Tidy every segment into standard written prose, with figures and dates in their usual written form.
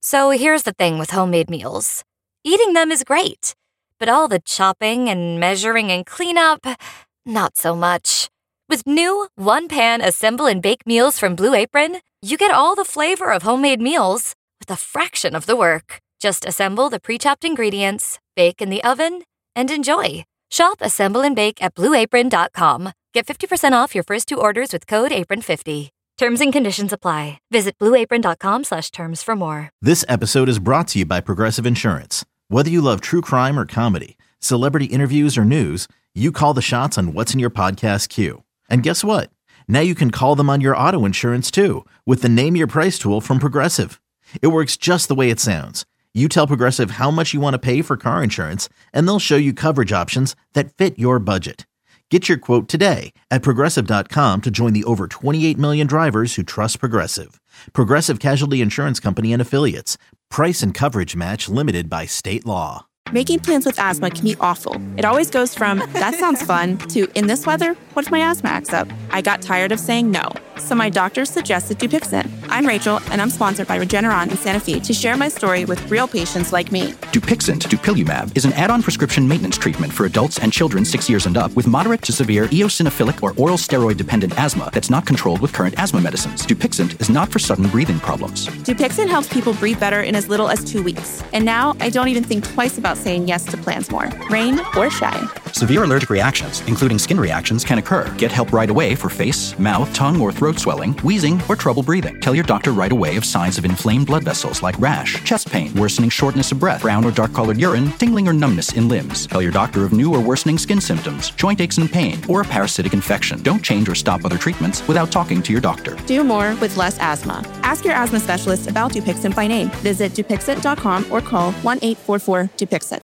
So here's the thing with homemade meals. Eating them is great, but all the chopping and measuring and cleanup, not so much. With new one-pan assemble and bake meals from Blue Apron, you get all the flavor of homemade meals with a fraction of the work. Just assemble the pre-chopped ingredients, bake in the oven, and enjoy. Shop Assemble and Bake at BlueApron.com. Get 50% off your first 2 orders with code APRON50. Terms and conditions apply. Visit BlueApron.com/terms for more. This episode is brought to you by Progressive Insurance. Whether you love true crime or comedy, celebrity interviews or news, you call the shots on what's in your podcast queue. And guess what? Now you can call them on your auto insurance too with the Name Your Price tool from Progressive. It works just the way it sounds. You tell Progressive how much you want to pay for car insurance, and they'll show you coverage options that fit your budget. Get your quote today at Progressive.com to join the over 28 million drivers who trust Progressive. Progressive Casualty Insurance Company and Affiliates. Price and coverage match limited by state law. Making plans with asthma can be awful. It always goes from, that sounds fun, to, in this weather, what if my asthma acts up? I got tired of saying no, so my doctor suggested Dupixent. I'm Rachel, and I'm sponsored by Regeneron and Sanofi to share my story with real patients like me. Dupixent, dupilumab, is an add-on prescription maintenance treatment for adults and children 6 years and up with moderate to severe eosinophilic or oral steroid-dependent asthma that's not controlled with current asthma medicines. Dupixent is not for sudden breathing problems. Dupixent helps people breathe better in as little as 2 weeks. And now, I don't even think twice about saying yes to plans more, rain or shine. Severe allergic reactions, including skin reactions, can occur. Get help right away for face, mouth, tongue, or throat swelling, wheezing, or trouble breathing. Tell your doctor right away of signs of inflamed blood vessels like rash, chest pain, worsening shortness of breath, brown or dark-colored urine, tingling or numbness in limbs. Tell your doctor of new or worsening skin symptoms, joint aches and pain, or a parasitic infection. Don't change or stop other treatments without talking to your doctor. Do more with less asthma. Ask your asthma specialist about Dupixent by name. Visit Dupixent.com or call 1-844-DUPIXENT.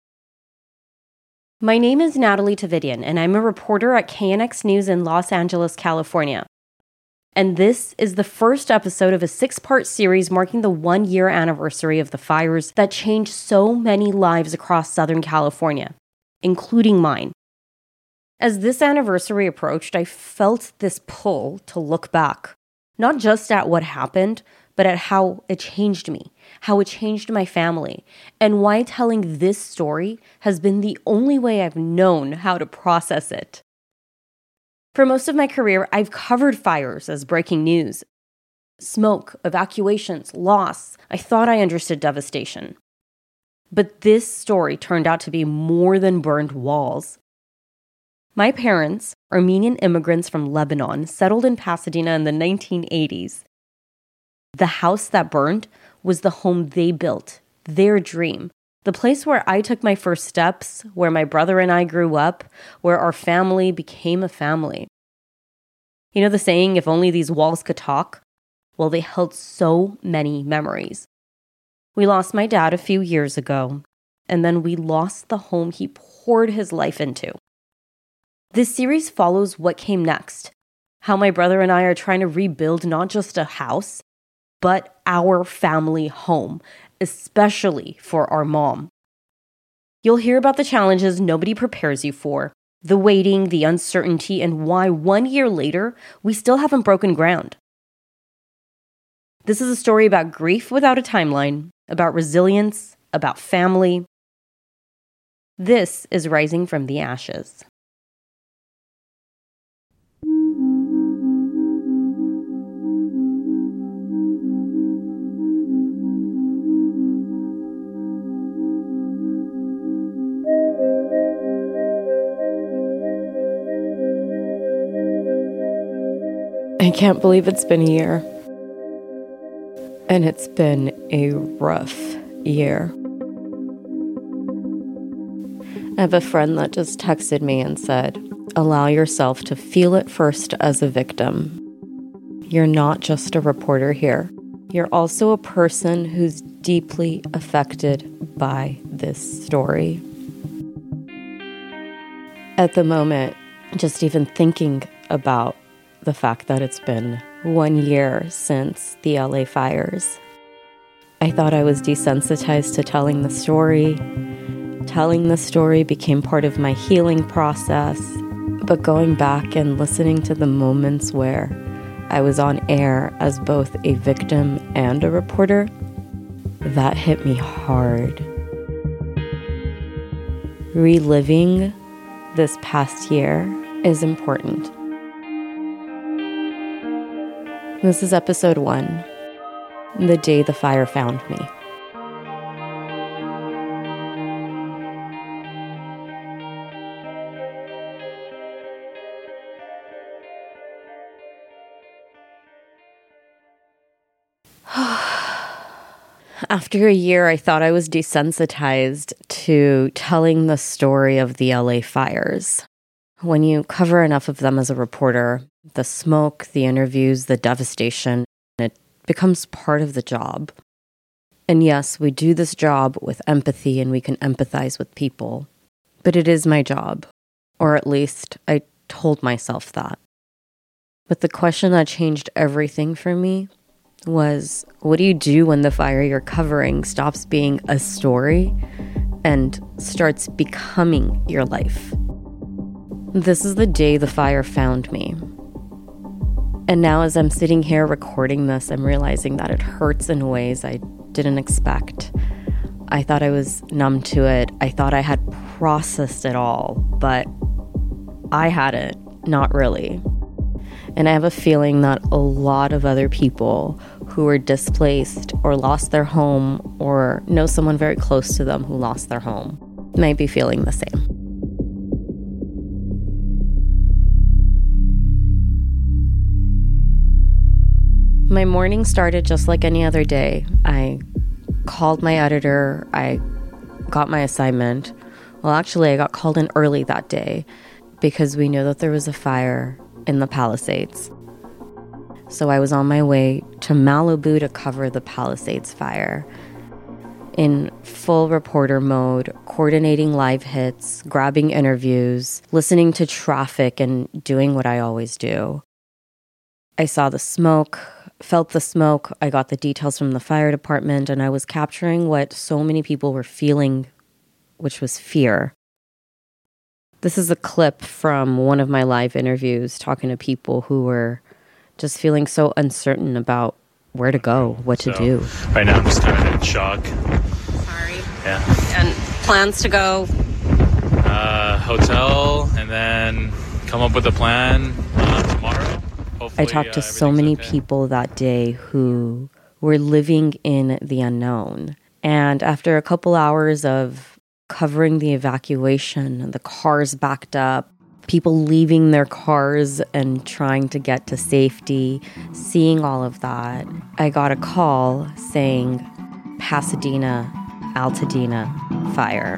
My name is Natalie Tavidian, and I'm a reporter at KNX News in Los Angeles, California. And this is the first episode of a 6-part series marking the 1-year anniversary of the fires that changed so many lives across Southern California, including mine. As this anniversary approached, I felt this pull to look back, not just at what happened, but at how it changed me, how it changed my family, and why telling this story has been the only way I've known how to process it. For most of my career, I've covered fires as breaking news. Smoke, evacuations, loss. I thought I understood devastation. But this story turned out to be more than burned walls. My parents, Armenian immigrants from Lebanon, settled in Pasadena in the 1980s. The house that burned was the home they built, their dream, the place where I took my first steps, where my brother and I grew up, where our family became a family. You know the saying, if only these walls could talk? Well, they held so many memories. We lost my dad a few years ago, and then we lost the home he poured his life into. This series follows what came next, how my brother and I are trying to rebuild not just a house, but our family home, especially for our mom. You'll hear about the challenges nobody prepares you for, the waiting, the uncertainty, and why 1 year later, we still haven't broken ground. This is a story about grief without a timeline, about resilience, about family. This is Rising from the Ashes. I can't believe it's been a year. And it's been a rough year. I have a friend that just texted me and said, allow yourself to feel it first as a victim. You're not just a reporter here. You're also a person who's deeply affected by this story. At the moment, just even thinking about the fact that it's been 1 year since the LA fires, I thought I was desensitized to telling the story. Telling the story became part of my healing process. But going back and listening to the moments where I was on air as both a victim and a reporter, that hit me hard. Reliving this past year is important. This is episode 1, The Day the Fire Found Me. After a year, I thought I was desensitized to telling the story of the LA fires. When you cover enough of them as a reporter, the smoke, the interviews, the devastation, it becomes part of the job. And yes, we do this job with empathy and we can empathize with people. But it is my job, or at least I told myself that. But the question that changed everything for me was, what do you do when the fire you're covering stops being a story and starts becoming your life? This is the day the fire found me. And now as I'm sitting here recording this, I'm realizing that it hurts in ways I didn't expect. I thought I was numb to it. I thought I had processed it all, but I hadn't, not really. And I have a feeling that a lot of other people who were displaced or lost their home or know someone very close to them who lost their home might be feeling the same. My morning started just like any other day. I called my editor. I got my assignment. Well, actually, I got called in early that day because we knew that there was a fire in the Palisades. So I was on my way to Malibu to cover the Palisades fire. In full reporter mode, coordinating live hits, grabbing interviews, listening to traffic, and doing what I always do. I saw the smoke, felt the smoke, I got the details from the fire department, and I was capturing what so many people were feeling, which was fear. This is a clip from one of my live interviews talking to people who were just feeling so uncertain about where to go, what to do. Right now I'm just kind of in shock. Sorry. Yeah. And plans to go? Hotel, and then come up with a plan tomorrow. Hopefully, I talked to so many people that day who were living in the unknown. And after a couple hours of covering the evacuation, the cars backed up, people leaving their cars and trying to get to safety, seeing all of that, I got a call saying Pasadena, Altadena fire.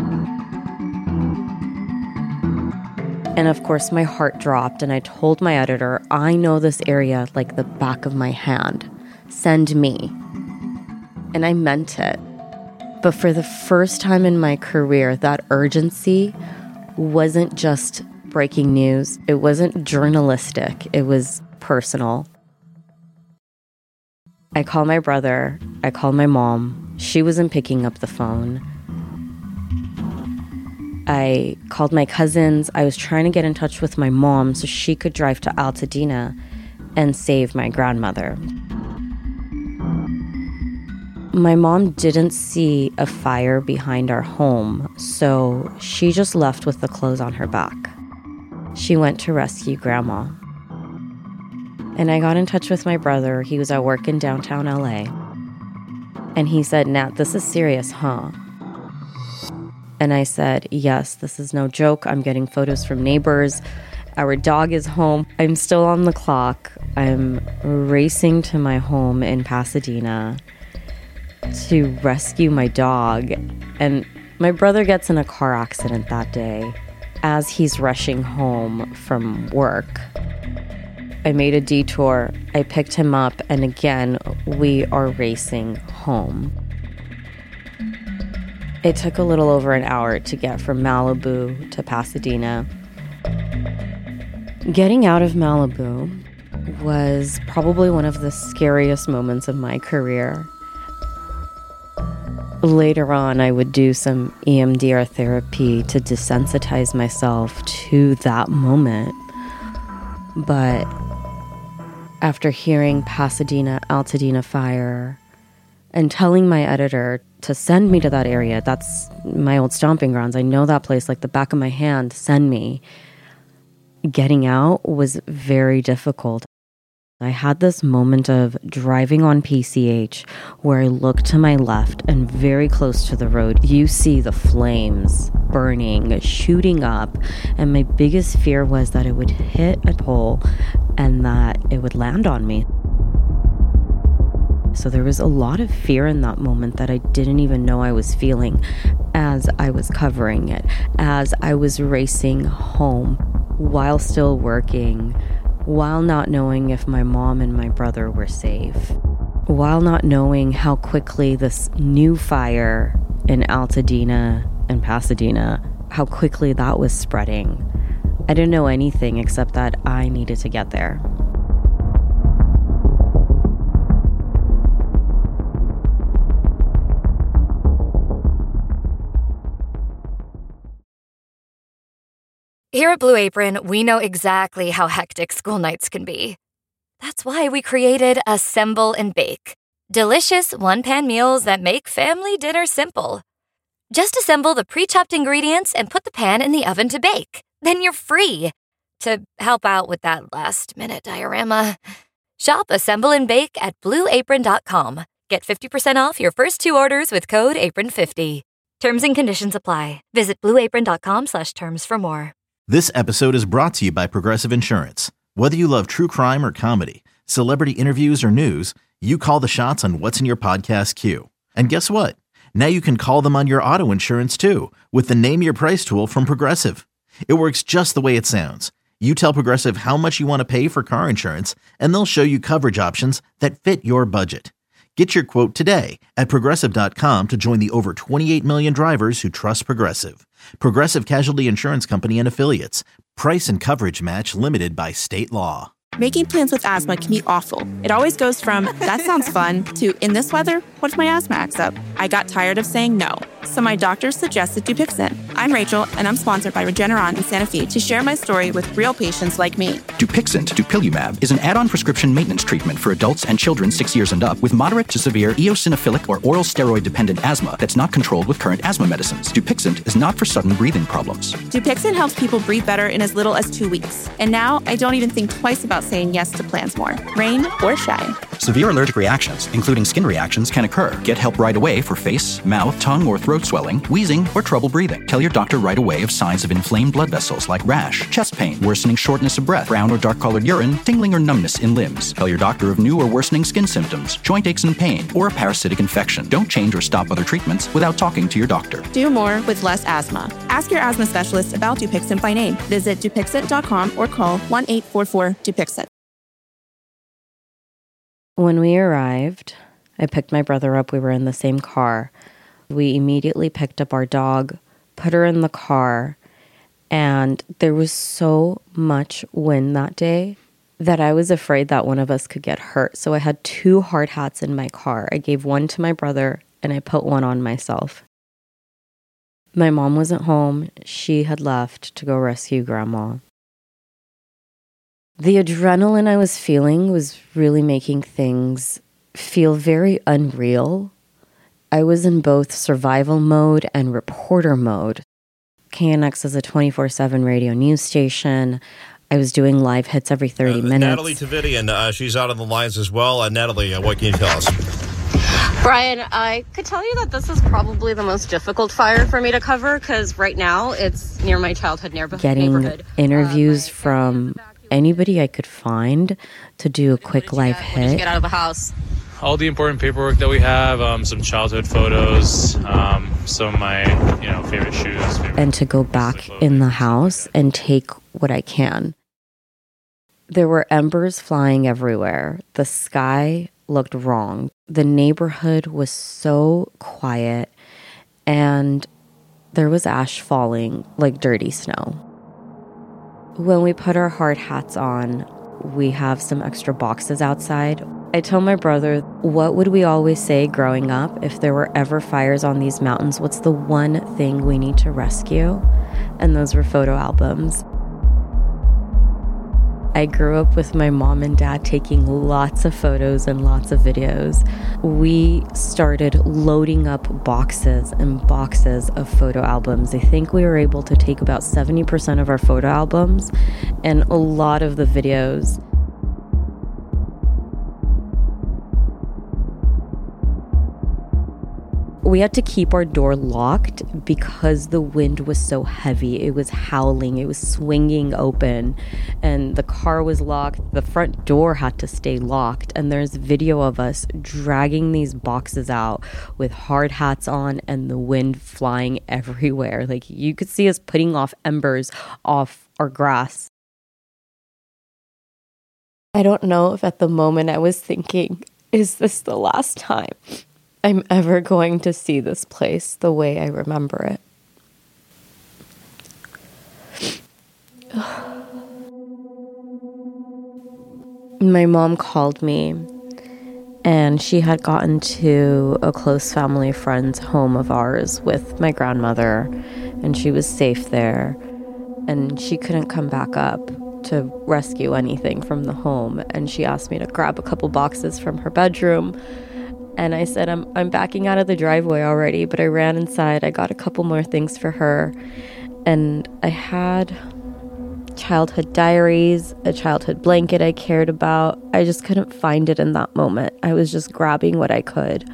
And of course, my heart dropped and I told my editor, I know this area like the back of my hand. Send me. And I meant it. But for the first time in my career, that urgency wasn't just breaking news. It wasn't journalistic. It was personal. I called my brother. I called my mom. She wasn't picking up the phone. I called my cousins. I was trying to get in touch with my mom so she could drive to Altadena and save my grandmother. My mom didn't see a fire behind our home, so she just left with the clothes on her back. She went to rescue Grandma. And I got in touch with my brother. He was at work in downtown LA. And he said, Nat, this is serious, huh? And I said, yes, this is no joke. I'm getting photos from neighbors. Our dog is home. I'm still on the clock. I'm racing to my home in Pasadena to rescue my dog. And my brother gets in a car accident that day as he's rushing home from work. I made a detour. I picked him up, and again, we are racing home. It took a little over an hour to get from Malibu to Pasadena. Getting out of Malibu was probably one of the scariest moments of my career. Later on, I would do some EMDR therapy to desensitize myself to that moment. But after hearing Pasadena, Altadena fire, and telling my editor to send me to that area. That's my old stomping grounds. I know that place like the back of my hand. Send me. Getting out was very difficult. I had this moment of driving on PCH where I look to my left and very close to the road, you see the flames burning, shooting up. And my biggest fear was that it would hit a pole and that it would land on me. So there was a lot of fear in that moment that I didn't even know I was feeling as I was covering it, as I was racing home while still working, while not knowing if my mom and my brother were safe, while not knowing how quickly this new fire in Altadena and Pasadena, how quickly that was spreading. I didn't know anything except that I needed to get there. Here at Blue Apron, we know exactly how hectic school nights can be. That's why we created Assemble and Bake, delicious one-pan meals that make family dinner simple. Just assemble the pre-chopped ingredients and put the pan in the oven to bake. Then you're free to help out with that last-minute diorama. Shop Assemble and Bake at BlueApron.com. Get 50% off your first 2 orders with code APRON50. Terms and conditions apply. Visit BlueApron.com/terms for more. This episode is brought to you by Progressive Insurance. Whether you love true crime or comedy, celebrity interviews or news, you call the shots on what's in your podcast queue. And guess what? Now you can call them on your auto insurance too with the Name Your Price tool from Progressive. It works just the way it sounds. You tell Progressive how much you want to pay for car insurance, and they'll show you coverage options that fit your budget. Get your quote today at Progressive.com to join the over 28 million drivers who trust Progressive. Progressive Casualty Insurance Company and Affiliates. Price and coverage match limited by state law. Making plans with asthma can be awful. It always goes from, that sounds fun, to, in this weather, what if my asthma acts up? I got tired of saying no. So my doctor suggested Dupixent. I'm Rachel, and I'm sponsored by Regeneron in Santa Fe to share my story with real patients like me. Dupixent, dupilumab, is an add-on prescription maintenance treatment for adults and children 6 years and up with moderate to severe eosinophilic or oral steroid-dependent asthma that's not controlled with current asthma medicines. Dupixent is not for sudden breathing problems. Dupixent helps people breathe better in as little as 2 weeks. And now I don't even think twice about saying yes to plans more, rain or shine. Severe allergic reactions, including skin reactions, can occur. Get help right away for face, mouth, tongue, or throat swelling, wheezing, or trouble breathing. Tell your doctor right away of signs of inflamed blood vessels like rash, chest pain, worsening shortness of breath, brown or dark-colored urine, tingling or numbness in limbs. Tell your doctor of new or worsening skin symptoms, joint aches and pain, or a parasitic infection. Don't change or stop other treatments without talking to your doctor. Do more with less asthma. Ask your asthma specialist about Dupixent by name. Visit Dupixent.com or call 1-844-DUPIXENT. When we arrived, I picked my brother up. We were in the same car. We immediately picked up our dog, put her in the car, and there was so much wind that day that I was afraid that one of us could get hurt. So I had 2 hard hats in my car. I gave one to my brother, and I put one on myself. My mom wasn't home. She had left to go rescue Grandma. The adrenaline I was feeling was really making things feel very unreal. I was in both survival mode and reporter mode. KNX is a 24/7 radio news station. I was doing live hits every 30 minutes. Natalie Tavidian, she's out on the lines as well. Natalie, what can you tell us? Brian, I could tell you that this is probably the most difficult fire for me to cover because right now it's near my childhood neighborhood. Getting interviews from anybody I could find to do a quick live hit. When did you get out of the house? All the important paperwork that we have, some childhood photos, some of my, favorite shoes. And to go back in the house and take what I can. There were embers flying everywhere. The sky looked wrong. The neighborhood was so quiet, and there was ash falling like dirty snow. When we put our hard hats on, we have some extra boxes outside. I told my brother, what would we always say growing up if there were ever fires on these mountains? What's the one thing we need to rescue? And those were photo albums. I grew up with my mom and dad taking lots of photos and lots of videos. We started loading up boxes and boxes of photo albums. I think we were able to take about 70% of our photo albums and a lot of the videos. We had to keep our door locked because the wind was so heavy. It was howling, it was swinging open, and the car was locked. The front door had to stay locked, and there's video of us dragging these boxes out with hard hats on and the wind flying everywhere. Like, you could see us putting off embers off our grass. I don't know if at the moment I was thinking, is this the last time I'm ever going to see this place the way I remember it? My mom called me, and she had gotten to a close family friend's home of ours with my grandmother, and she was safe there, and she couldn't come back up to rescue anything from the home, and she asked me to grab a couple boxes from her bedroom. And I said, I'm backing out of the driveway already, but I ran inside. I got a couple more things for her. And I had childhood diaries, a childhood blanket I cared about. I just couldn't find it in that moment. I was just grabbing what I could.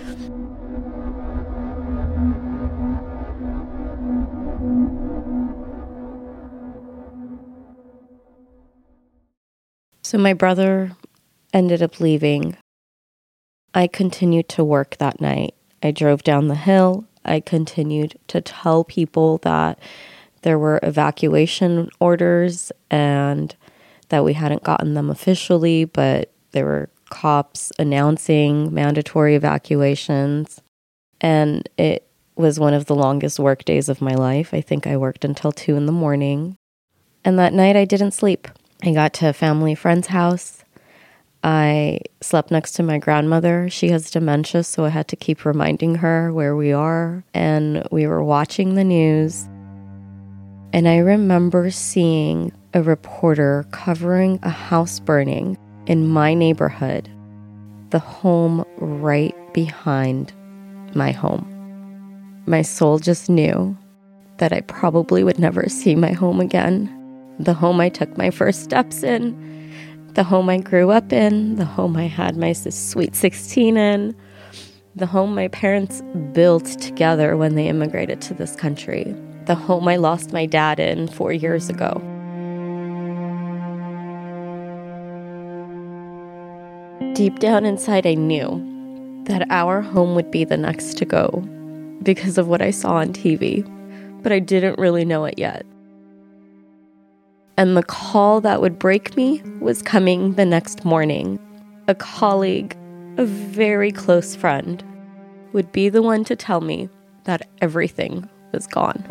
So my brother ended up leaving. I continued to work that night. I drove down the hill. I continued to tell people that there were evacuation orders and that we hadn't gotten them officially, but there were cops announcing mandatory evacuations. And it was one of the longest work days of my life. I think I worked until 2 a.m. And that night I didn't sleep. I got to a family friend's house. I slept next to my grandmother. She has dementia, so I had to keep reminding her where we are. And we were watching the news. And I remember seeing a reporter covering a house burning in my neighborhood, the home right behind my home. My soul just knew that I probably would never see my home again. The home I took my first steps in. The home I grew up in, the home I had my sweet 16 in, the home my parents built together when they immigrated to this country, the home I lost my dad in 4 years ago. Deep down inside, I knew that our home would be the next to go because of what I saw on TV, but I didn't really know it yet. And the call that would break me was coming the next morning. A colleague, a very close friend, would be the one to tell me that everything was gone.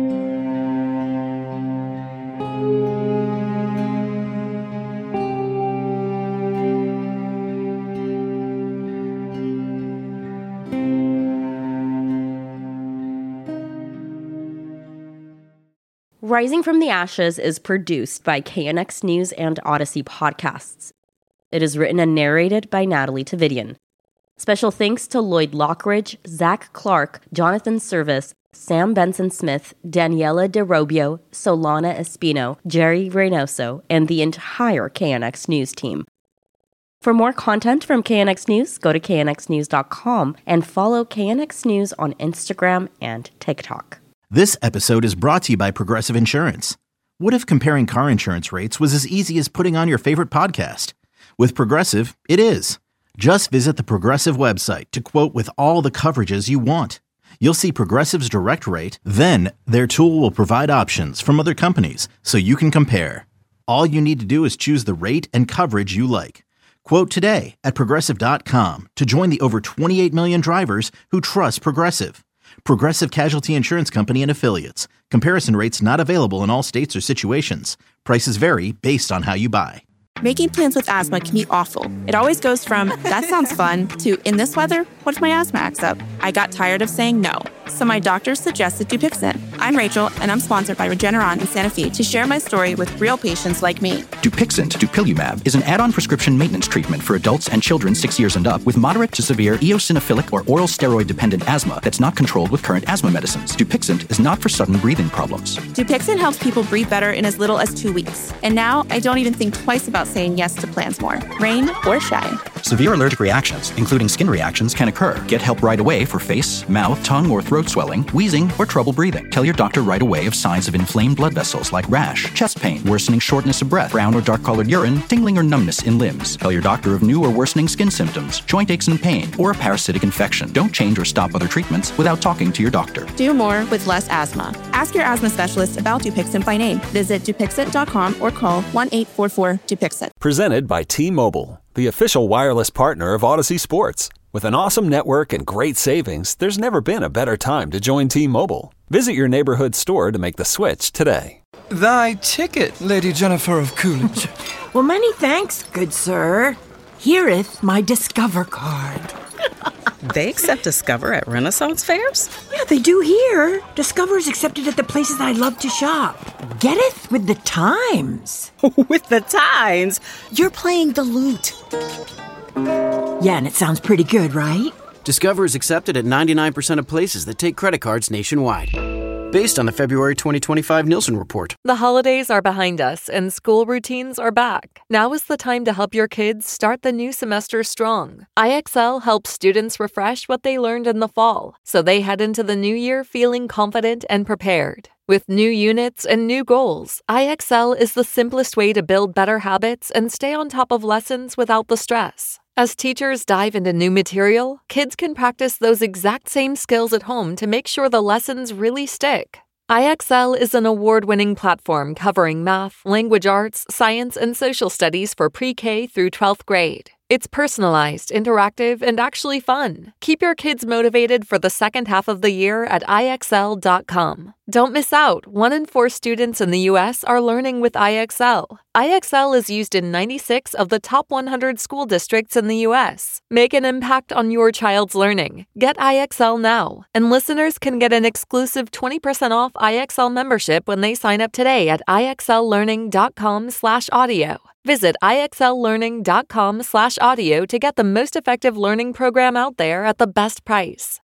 Rising from the Ashes is produced by KNX News and Odyssey Podcasts. It is written and narrated by Natalie Tavidian. Special thanks to Lloyd Lockridge, Zach Clark, Jonathan Service, Sam Benson-Smith, Daniela DeRobio, Solana Espino, Jerry Reynoso, and the entire KNX News team. For more content from KNX News, go to knxnews.com and follow KNX News on Instagram and TikTok. This episode is brought to you by Progressive Insurance. What if comparing car insurance rates was as easy as putting on your favorite podcast? With Progressive, it is. Just visit the Progressive website to quote with all the coverages you want. You'll see Progressive's direct rate, then their tool will provide options from other companies so you can compare. All you need to do is choose the rate and coverage you like. Quote today at Progressive.com to join the over 28 million drivers who trust Progressive. Progressive Casualty Insurance Company and Affiliates. Comparison rates not available in all states or situations. Prices vary based on how you buy. Making plans with asthma can be awful. It always goes from, that sounds fun, to, in this weather, what if my asthma acts up? I got tired of saying no, so my doctor suggested Dupixent. I'm Rachel, and I'm sponsored by Regeneron in Santa Fe to share my story with real patients like me. Dupixent, dupilumab, is an add-on prescription maintenance treatment for adults and children 6 years and up with moderate to severe eosinophilic or oral steroid-dependent asthma that's not controlled with current asthma medicines. Dupixent is not for sudden breathing problems. Dupixent helps people breathe better in as little as 2 weeks. And now I don't even think twice about saying yes to plans more, rain or shine. Severe allergic reactions, including skin reactions, can occur. Get help right away for face, mouth, tongue, or throat swelling, wheezing, or trouble breathing. Tell your doctor right away of signs of inflamed blood vessels like rash, chest pain, worsening shortness of breath, brown or dark-colored urine, tingling or numbness in limbs. Tell your doctor of new or worsening skin symptoms, joint aches and pain, or a parasitic infection. Don't change or stop other treatments without talking to your doctor. Do more with less asthma. Ask your asthma specialist about Dupixent by name. Visit Dupixent.com or call 1-844-DUPIXENT. Presented by T-Mobile, the official wireless partner of Odyssey Sports. With an awesome network and great savings, there's never been a better time to join T-Mobile. Visit your neighborhood store to make the switch today. Thy ticket, Lady Jennifer of Coolidge. Well, many thanks, good sir. Here'th my Discover card. They accept Discover at Renaissance fairs? Yeah, they do here. Discover's accepted at the places I love to shop. Getteth with the times. With the times? You're playing the lute. Yeah, and it sounds pretty good, right? Discover is accepted at 99% of places that take credit cards nationwide. Based on the February 2025 Nielsen report. The holidays are behind us and school routines are back. Now is the time to help your kids start the new semester strong. IXL helps students refresh what they learned in the fall, so they head into the new year feeling confident and prepared. With new units and new goals, IXL is the simplest way to build better habits and stay on top of lessons without the stress. As teachers dive into new material, kids can practice those exact same skills at home to make sure the lessons really stick. IXL is an award-winning platform covering math, language arts, science, and social studies for pre-K through 12th grade. It's personalized, interactive, and actually fun. Keep your kids motivated for the second half of the year at IXL.com. Don't miss out. 1 in 4 students in the U.S. are learning with IXL. IXL is used in 96 of the top 100 school districts in the U.S. Make an impact on your child's learning. Get IXL now. And listeners can get an exclusive 20% off IXL membership when they sign up today at IXLlearning.com/audio. Visit IXLlearning.com/audio to get the most effective learning program out there at the best price.